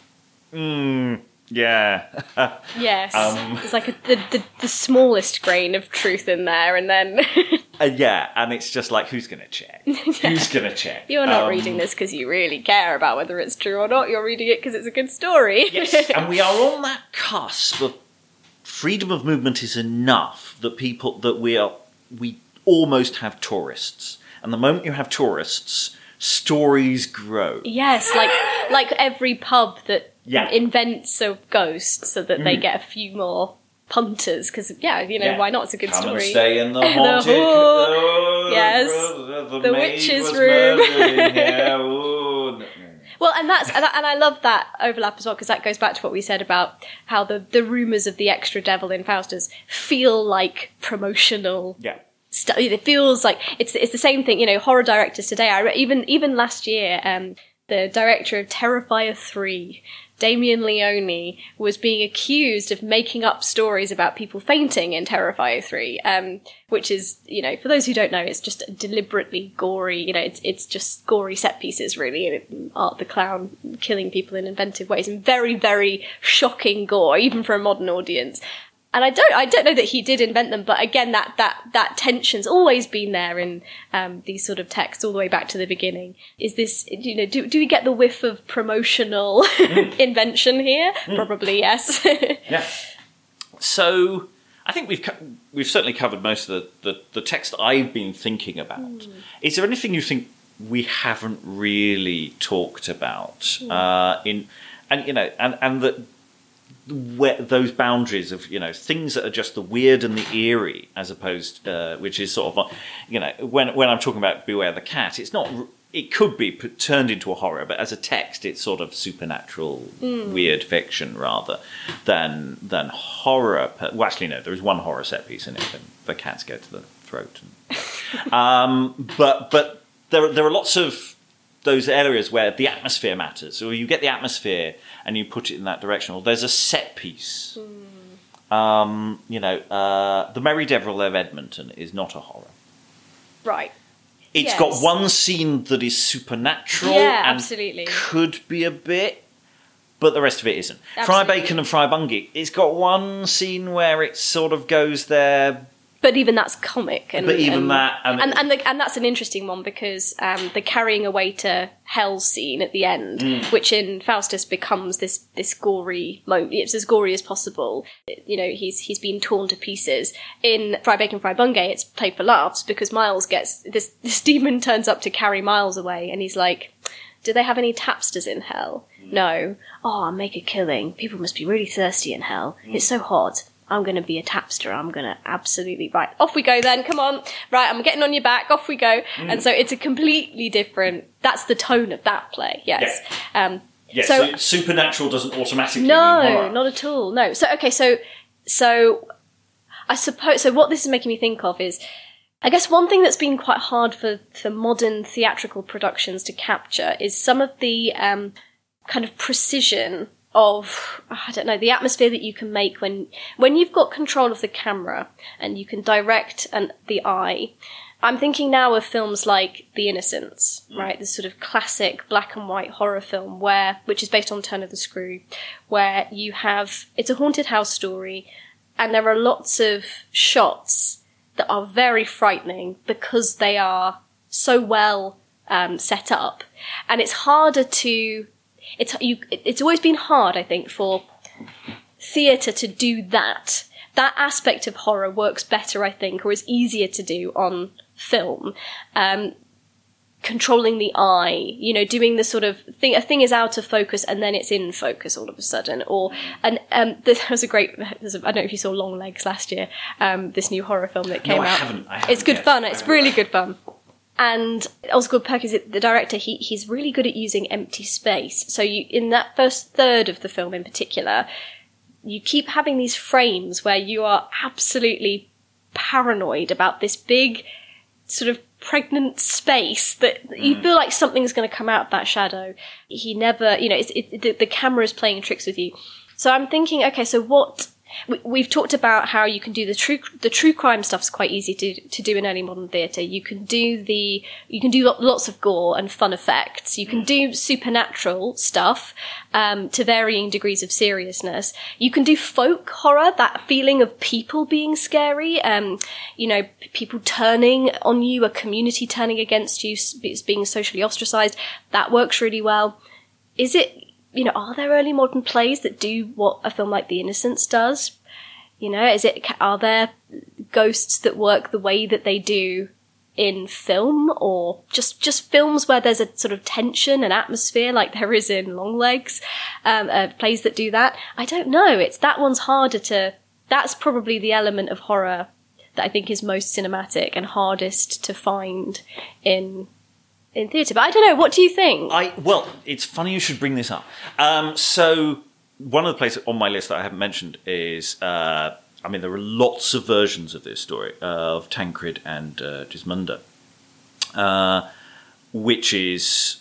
mm, yeah. Yes. um, There's like a, the, the, the smallest grain of truth in there, and then Uh, yeah, and it's just like, who's going to check? Who's going to check? you're not Um, reading this because you really care about whether it's true or not. You're reading it because it's a good story. Yes, and we are on that cusp of freedom of movement is enough that people, that we are, we almost have tourists. And the moment you have tourists, stories grow. Yes, like like every pub that Yeah. invents a ghost so that they Mm. get a few more punters. Because yeah, you know, Yeah. why not? It's a good Come story. and stay in the The haunted... hall. oh, Yes. the, the The maid witch's was room. murdered in here. Oh, no. Well, and that's and I, and I love that overlap as well, because that goes back to what we said about how the the rumours of the extra devil in Faustus feel like promotional. Yeah. Stuff. It feels like it's it's the same thing. You know, horror directors today. I re- even even last year, um, the director of Terrifier three, Damien Leone, was being accused of making up stories about people fainting in Terrifier three, um, which is, you know, for those who don't know, it's just deliberately gory. You know, it's it's just gory set pieces, really. And it, Art the Clown killing people in inventive ways, and very very shocking gore, even for a modern audience. And I don't, I don't know that he did invent them, but again, that that that tension's always been there in um, these sort of texts all the way back to the beginning. Is this, you know, do do we get the whiff of promotional Mm. invention here? Mm. Probably yes. Yeah. So I think we've co- we've certainly covered most of the, the, the text I've been thinking about. Mm. Is there anything you think we haven't really talked about uh, in, and you know, and and that where those boundaries of, you know, things that are just the weird and the eerie, as opposed, uh, which is sort of, you know, when when I'm talking about Beware the Cat, it's not. It could be put, turned into a horror, but as a text, it's sort of supernatural, mm. weird fiction rather than than horror. Well, actually, no, there is one horror set piece in it, and the cats go to the throat. And, um, but but there there are lots of those areas where the atmosphere matters. So you get the atmosphere and you put it in that direction. Or there's a set piece. Mm. Um, you know, uh, The Merry Devil of Edmonton is not a horror. Right. It's yes. got one scene that is supernatural yeah, and absolutely. could be a bit, but the rest of it isn't. Absolutely. Fry Bacon and Fry Bungay, it's got one scene where it sort of goes there. But even that's comic. And, but even and, that... And, and, and, the, and that's an interesting one because um, the carrying away to hell scene at the end, mm. which in Faustus becomes this this gory moment. It's as gory as possible. You know, he's he's been torn to pieces. In Fry Bacon, Fry Bungay, it's played for laughs because Miles gets... This, this demon turns up to carry Miles away and he's like, do they have any tapsters in hell? Mm. No. Oh, I'll make a killing. People must be really thirsty in hell. Mm. It's so hot. I'm going to be a tapster. I'm going to absolutely... Right, off we go then. Come on. Right, I'm getting on your back. Off we go. Mm. And so it's a completely different... That's the tone of that play, yes. Yeah. Um, yes, so, so supernatural doesn't automatically no, mean horror. not at all. No. So, okay, so... So, I suppose... So what this is making me think of is... I guess one thing that's been quite hard for, for modern theatrical productions to capture is some of the um, kind of precision... of, I don't know, the atmosphere that you can make when when you've got control of the camera and you can direct an, the eye. I'm thinking now of films like The Innocents, right? This sort of classic black and white horror film where, which is based on Turn of the Screw, where you have, it's a haunted house story and there are lots of shots that are very frightening because they are so well um, set up. And it's harder to... It's you. It's always been hard, I think, for theatre to do that. That aspect of horror works better, I think, or is easier to do on film. Um, controlling the eye, you know, doing the sort of thing. A thing is out of focus and then it's in focus all of a sudden. Or and um, there was a great. There's a, I don't know if you saw Long Legs last year. Um, this new horror film that came no, I out. Haven't, I haven't it's good yet. fun. It's really good fun. And Osgood Perkins, the director, he he's really good at using empty space. So you, in that first third of the film in particular, you keep having these frames where you are absolutely paranoid about this big sort of pregnant space that mm. you feel like something's going to come out of that shadow. He never, you know, it's, it, the, the camera is playing tricks with you. So I'm thinking, okay, so what... We've talked about how you can do the true the true crime stuff's quite easy to to do in early modern theatre. You can do the you can do lots of gore and fun effects. You can do supernatural stuff um, to varying degrees of seriousness. You can do folk horror, that feeling of people being scary. Um, you know, people turning on you, a community turning against you, being socially ostracised. That works really well. Is it? You know, are there early modern plays that do what a film like The Innocents does? You know, is it, are there ghosts that work the way that they do in film, or just, just films where there's a sort of tension and atmosphere like there is in Longlegs, um, uh, plays that do that? I don't know. It's, that one's harder to, that's probably the element of horror that I think is most cinematic and hardest to find in in theatre. But I don't know, what do you think? I Well, it's funny you should bring this up. Um, so one of the places on my list that I haven't mentioned is, uh, I mean, there are lots of versions of this story, uh, of Tancred and uh, Gismunda, uh, which is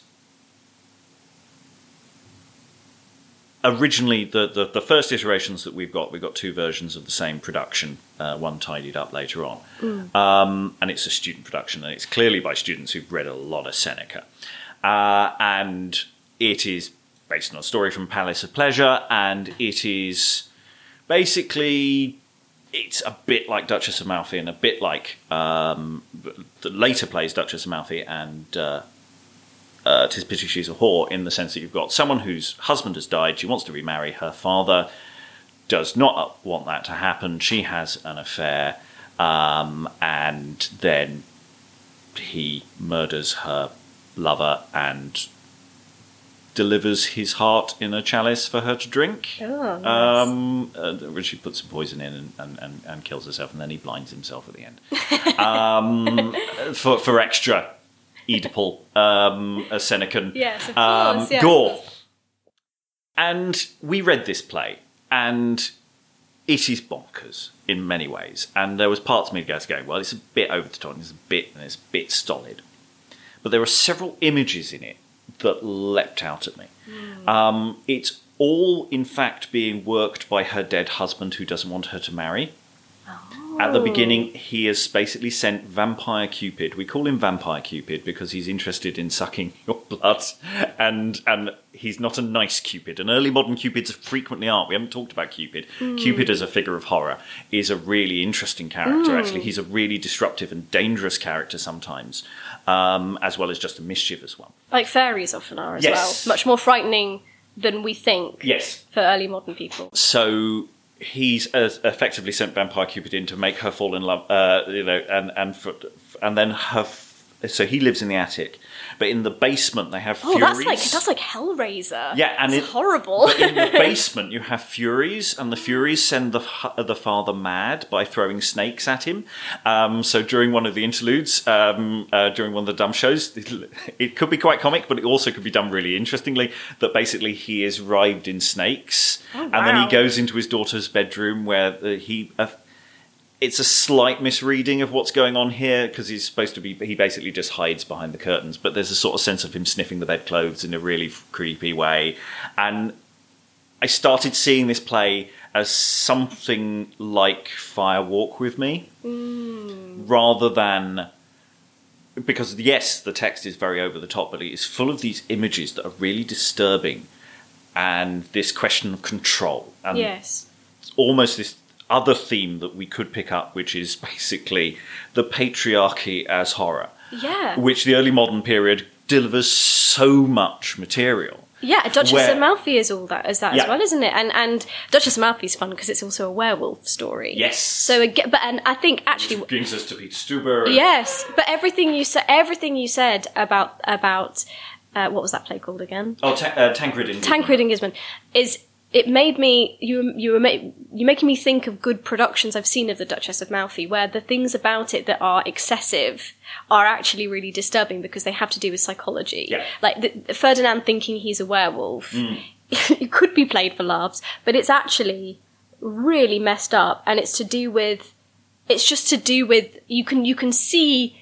originally the, the, the first iterations that we've got, we've got two versions of the same production, uh, one tidied up later on. Mm. Um, and it's a student production, and it's clearly by students who've read a lot of Seneca. Uh, and it is based on a story from Palace of Pleasure, and it is basically, it's a bit like Duchess of Malfi and a bit like um, the later plays Duchess of Malfi and... Uh, Uh, 'Tis Pity She's a Whore, in the sense that you've got someone whose husband has died, she wants to remarry, her father does not want that to happen, she has an affair, um, and then he murders her lover and delivers his heart in a chalice for her to drink. Oh, nice. Um, uh, which he puts some poison in and, and, and, and kills herself, and then he blinds himself at the end. um, for, for extra Oedipal, um, a Senecan Yes, of um, course. Yeah, gore. of course. And we read this play, and it is bonkers in many ways. And there was parts of me that was going, well, it's a bit over the top, it's a bit, and it's a bit stolid. But there are several images in it that leapt out at me. Mm. Um, it's all, in fact, being worked by her dead husband who doesn't want her to marry. Oh. At the beginning, he has basically sent Vampire Cupid. We call him Vampire Cupid because he's interested in sucking your blood. And and he's not a nice Cupid. And early modern Cupids frequently aren't. We haven't talked about Cupid. Mm. Cupid as a figure of horror is a really interesting character, mm. actually. He's a really disruptive and dangerous character sometimes, um, as well as just a mischievous one. Like fairies often are as yes. well. Much more frightening than we think yes. for early modern people. So he's uh, effectively sent Vampire Cupid in to make her fall in love, uh, you know, and and for, and then her. F- so he lives in the attic, but in the basement they have oh, Furies. that's like that's like Hellraiser. Yeah, and it's it, horrible. But in the basement you have Furies, and the Furies send the the father mad by throwing snakes at him. Um, so during one of the interludes, um, uh, during one of the dumb shows, it, it could be quite comic, but it also could be done really interestingly. That basically he is writhed in snakes, oh, wow. and then he goes into his daughter's bedroom where uh, he. Uh, It's a slight misreading of what's going on here because he's supposed to be. He basically just hides behind the curtains, but there's a sort of sense of him sniffing the bedclothes in a really creepy way. And I started seeing this play as something like Fire Walk With Me, mm. rather than because yes, the text is very over the top, but it is full of these images that are really disturbing, and this question of control. And yes, it's almost this other theme that we could pick up, which is basically the patriarchy as horror. Yeah. Which the early modern period delivers so much material. Yeah, Duchess where, of Malfi is all that, is that yeah. as well, isn't it? And and Duchess of Malfi is fun because it's also a werewolf story. Yes. So again, but and I think actually which brings us to Peter Stuber. And, yes, but everything you said, everything you said about about uh, what was that play called again? Oh, ta- uh, Tancred and Tancred and Gisborne is. It made me you you were ma- you making me think of good productions I've seen of the Duchess of Malfi, where the things about it that are excessive are actually really disturbing because they have to do with psychology. Yeah. Like the, Ferdinand thinking he's a werewolf, mm. it could be played for laughs, but it's actually really messed up, and it's to do with it's just to do with you can you can see.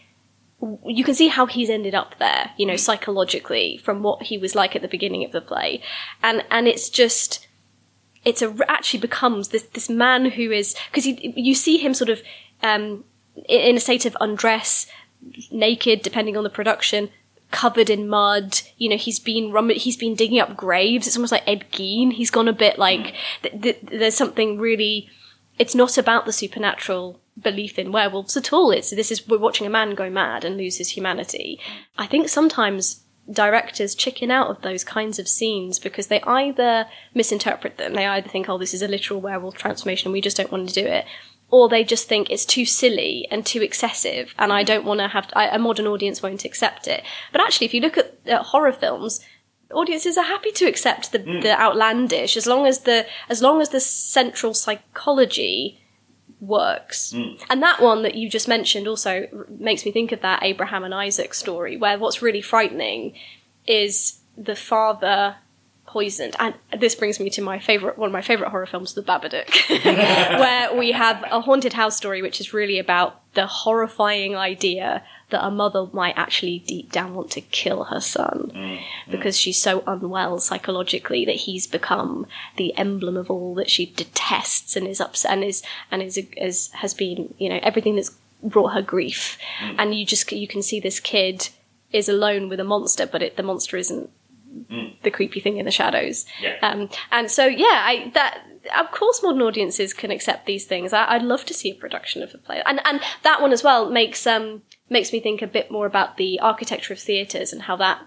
You can see how he's ended up there, you know, psychologically from what he was like at the beginning of the play, and and it's just. It's a actually becomes this this man who is because you see him sort of um, in a state of undress, naked, depending on the production, covered in mud. You know, he's been rum- he's been digging up graves. It's almost like Ed Gein. He's gone a bit like th- th- there's something really. It's not about the supernatural belief in werewolves at all. It's this is we're watching a man go mad and lose his humanity. I think sometimes. Directors chicken out of those kinds of scenes because they either misinterpret them, they either think, oh, this is a literal werewolf transformation and we just don't want to do it, or they just think it's too silly and too excessive and I don't want to have, I, a modern audience won't accept it. But actually, if you look at, at horror films, audiences are happy to accept the, mm. the outlandish as long as the as long as the central psychology works. Mm. And that one that you just mentioned also makes me think of that Abraham and Isaac story, where what's really frightening is the father poisoned. And this brings me to my favorite, one of my favorite horror films, The Babadook, where we have a haunted house story, which is really about the horrifying idea that a mother might actually deep down want to kill her son mm, because mm. she's so unwell psychologically that he's become the emblem of all that she detests and is upset and is and is, is has been, you know, everything that's brought her grief. Mm. And you just you can see this kid is alone with a monster, but it, the monster isn't mm. the creepy thing in the shadows. Yeah. Um, and so yeah, I that. Of course, modern audiences can accept these things. I, I'd love to see a production of the play, and and that one as well makes um makes me think a bit more about the architecture of theatres and how that that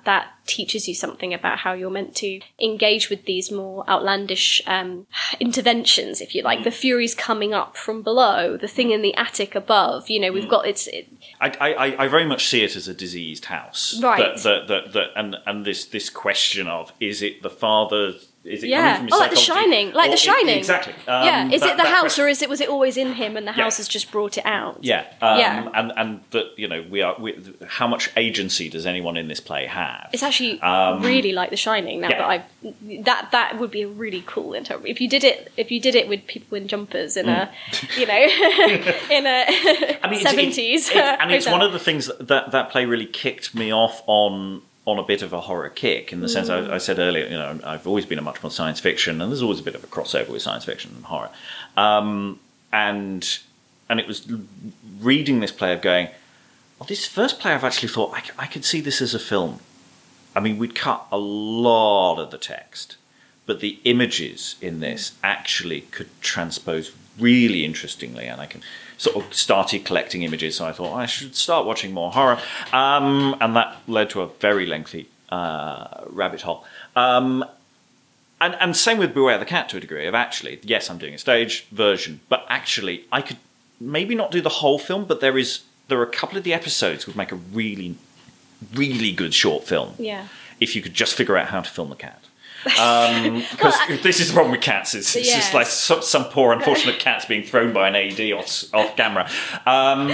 teaches you something about how you're meant to engage with these more outlandish um, interventions, if you like. Mm. The Furies coming up from below, the thing in the attic above. You know, we've mm. got it's. It, I, I I very much see it as a diseased house, right? That, that, that, that, and and this this question of, is it the father's? Is it yeah, coming from his oh, like The Shining, like The Shining, it, exactly. Um, yeah, is that, it the house, question. or is it was it always in him, and the house yeah. has just brought it out? Yeah, um, yeah, and and that you know we are. We, how much agency does anyone in this play have? It's actually um, really like The Shining. Now yeah. that I that that would be a really cool inter- if you did it if you did it with people in jumpers in mm. a you know in a I mean, seventies. It, it, it, and it's one of the things that, that that play really kicked me off on. on a bit of a horror kick, in the sense mm. I, I said earlier, you know, I've always been a much more science fiction, and there's always a bit of a crossover with science fiction and horror. Um, and and it was reading this play of going, well, this first play I've actually thought, I, I could see this as a film. I mean, we'd cut a lot of the text, but the images in this actually could transpose really interestingly, and I can sort of started collecting images, so I thought, oh, I should start watching more horror, um, and that led to a very lengthy uh, rabbit hole. Um, and, and same with Beware the Cat to a degree, of actually, yes, I'm doing a stage version, but actually I could maybe not do the whole film, but there is there are a couple of the episodes would make a really, really good short film. Yeah. If you could just figure out how to film the cat. Um, because well, this is the problem with cats. It's, it's yes. just like some, some poor unfortunate cats being thrown by an A E D off, off camera. Um,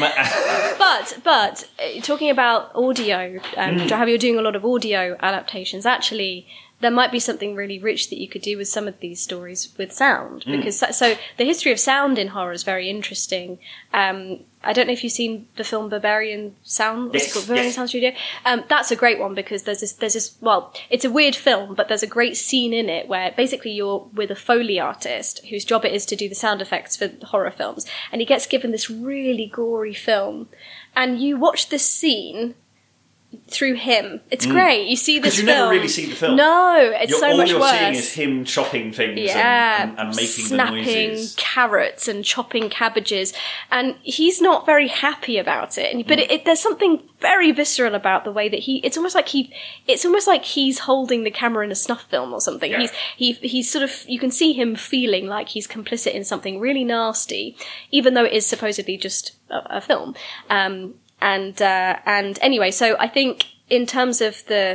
but but talking about audio, um, mm. how you're doing a lot of audio adaptations, actually there might be something really rich that you could do with some of these stories with sound. Mm. Because so, so the history of sound in horror is very interesting. Um, I don't know if you've seen the film Berberian Sound, what's yes, it called? Berberian yes. Sound Studio. Um, that's a great one because there's this, there's this, well, it's a weird film, but there's a great scene in it where basically you're with a Foley artist whose job it is to do the sound effects for horror films. And he gets given this really gory film. And you watch this scene through him. It's mm. great. You see this film. Because you film. never really see the film. No, it's you're, so all much you're worse. seeing is him chopping things yeah, and, and, and making snapping the noises. carrots and chopping cabbages. And he's not very happy about it. And, but mm. it, it, there's something very visceral about the way that he, it's almost like he, it's almost like he's holding the camera in a snuff film or something. Yeah. He's, he, he's sort of, you can see him feeling like he's complicit in something really nasty, even though it is supposedly just a, a film. Um, and, uh, and anyway, so I think, in terms of the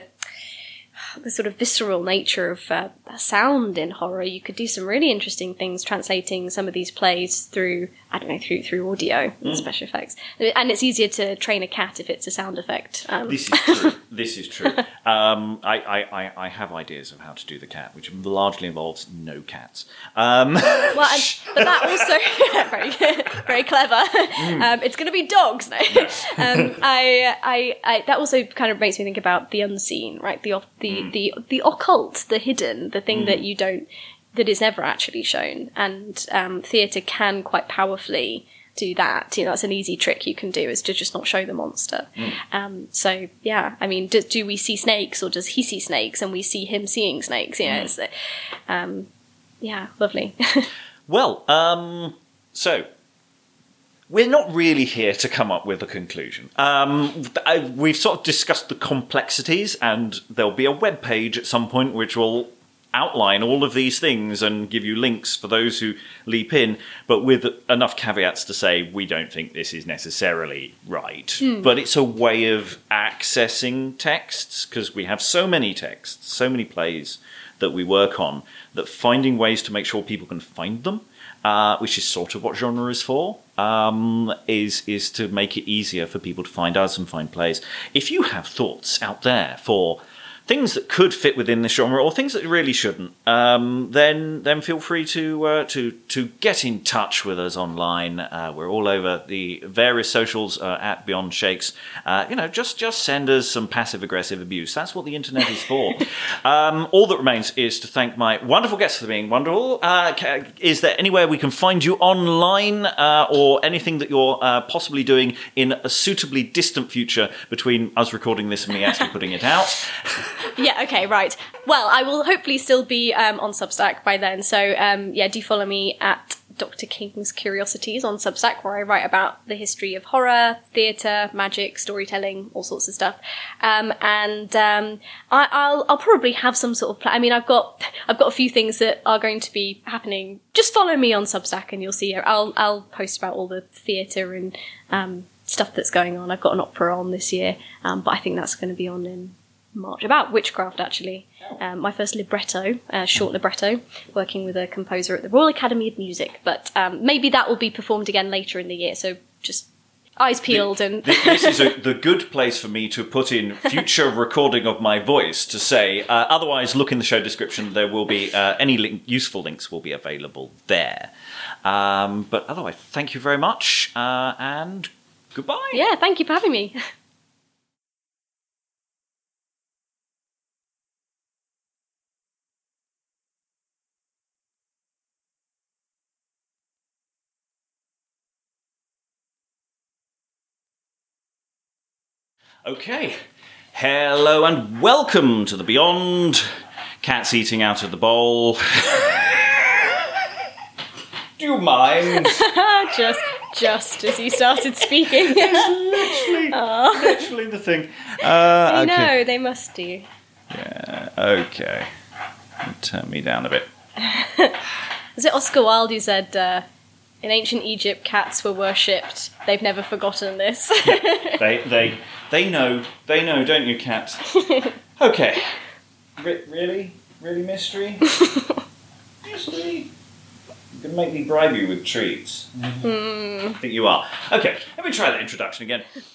the sort of visceral nature of uh, sound in horror, you could do some really interesting things translating some of these plays through, I don't know, through through audio and mm. special effects. And it's easier to train a cat if it's a sound effect. Um. This is true. This is true. Um, I, I, I have ideas of how to do the cat, which largely involves no cats. Um. Well, and, but that also very very clever. Mm. Um, it's going to be dogs now. um, I, I, I that also kind of makes me think about the unseen, right? The the mm. the the occult, the hidden, the thing mm. that you don't, that is never actually shown, and um, theatre can quite powerfully do that. You know, that's an easy trick you can do, is to just not show the monster. Mm. Um, so yeah, I mean, do, do we see snakes, or does he see snakes and we see him seeing snakes? You know, mm. it's, um, yeah, lovely. Well, um, so we're not really here to come up with a conclusion. Um, I, we've sort of discussed the complexities, and there'll be a web page at some point which will outline all of these things and give you links for those who leap in, but with enough caveats to say we don't think this is necessarily right. Mm. But it's a way of accessing texts, because we have so many texts, so many plays that we work on, that finding ways to make sure people can find them, uh, which is sort of what genre is for, um, is is to make it easier for people to find us and find plays. If you have thoughts out there for things that could fit within this genre, or things that really shouldn't, um, then then feel free to uh, to to get in touch with us online. Uh, we're all over the various socials uh, at Beyond Shakes. Uh, you know, just just send us some passive aggressive abuse. That's what the internet is for. um, all that remains is to thank my wonderful guests for being wonderful. Uh, is there anywhere we can find you online, uh, or anything that you're uh, possibly doing in a suitably distant future between us recording this and me actually putting it out? Yeah, okay, right. Well, I will hopefully still be um, on Substack by then. So, um, yeah, do follow me at Doctor King's Curiosities on Substack, where I write about the history of horror, theatre, magic, storytelling, all sorts of stuff. Um, and um, I, I'll, I'll probably have some sort of plan. I mean, I've got I've got a few things that are going to be happening. Just follow me on Substack, and you'll see. I'll I'll post about all the theatre and um, stuff that's going on. I've got an opera on this year, um, but I think that's going to be on in March, about witchcraft actually. Um, my first libretto, uh, short libretto, working with a composer at the Royal Academy of Music. But um, maybe that will be performed again later in the year, so just eyes peeled. The, and the, This is a, the good place for me to put in future recording of my voice to say, uh, otherwise look in the show description, there will be, uh, any link, useful links will be available there. Um, but otherwise, thank you very much, uh, and goodbye. Yeah, thank you for having me. Okay, hello and welcome to the Beyond. Cat's eating out of the bowl. Do you mind? just, just as you started speaking. It's literally, Aww. literally the thing. Uh, I okay. know, they must do. Yeah, okay. Turn me down a bit. Was it Oscar Wilde who said, uh, in ancient Egypt, cats were worshipped. They've never forgotten this. They, they, they know. They know, don't you, Cat? Okay. Re- really? Really, mystery? Mystery? You can make me bribe you with treats. Mm. I think you are. Okay, let me try that introduction again.